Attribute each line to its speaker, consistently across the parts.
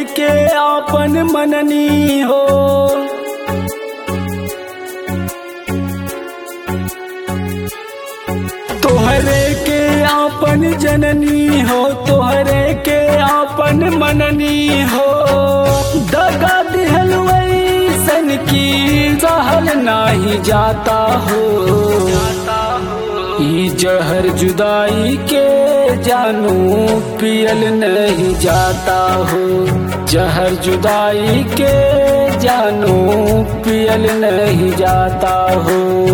Speaker 1: के आपन मननी हो। तोहरे के आपन जननी हो, तोहरे के आपन मननी हो। दगा दिहल वैसन की सहल नाही जाता हो। ई जहर जुदाई के जानू पियल नहीं जाता हो। जहर जुदाई के जानू पियल नहीं जाता हो।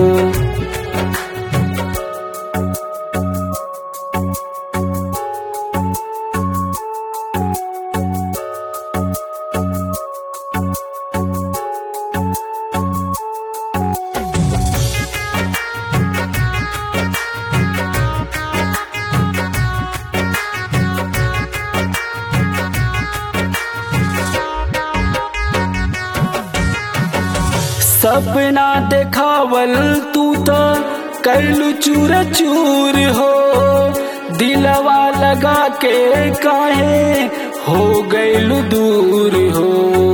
Speaker 1: सपना देखावल तू तो कैलू चूर चूर हो। दिलवा लगा के काहे हो गैलू दूर हो।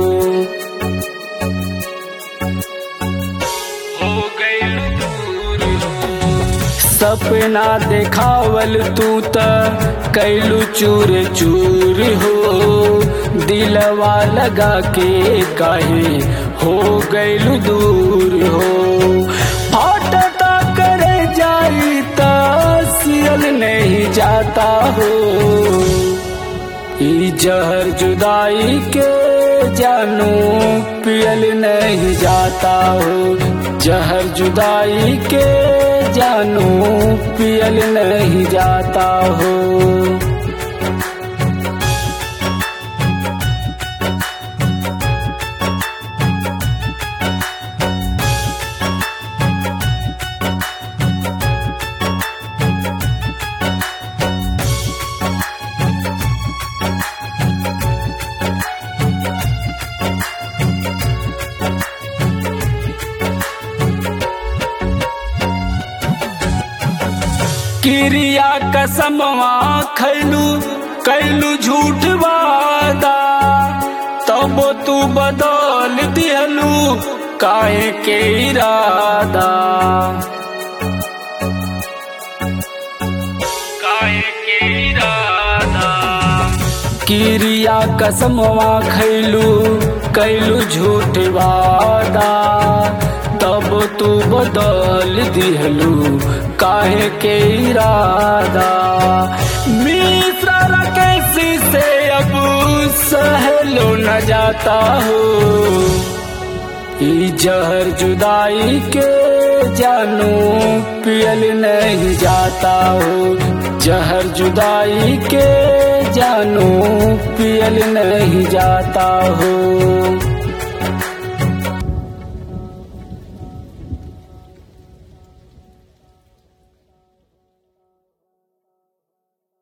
Speaker 1: सपना देखावल तू तो कैलू चूर चूर हो। दिलवा लगा के काहे हो गैलू दूर हो। फाटता करे जाई ता सियल नहीं जाता हो। ई जहर जुदाई के जानू पियल नहीं जाता हो। जहर जुदाई के जानू पियल नहीं जाता हो। किरिया कसमवा खैलू कैलू झूठ वादा। तब तू बदल दिहलू काहे के इरादा। काहे के इरादा। किरिया कसमवा खैलू कैलू झूठ वादा। तब तू बदल दिहलू काहे के इरादा। मिश्रा कैसी से अब सहलो न जाता हो। ई जहर जुदाई के जानू पियल नहीं जाता हो। जहर जुदाई के जानू पियल नहीं जाता हो।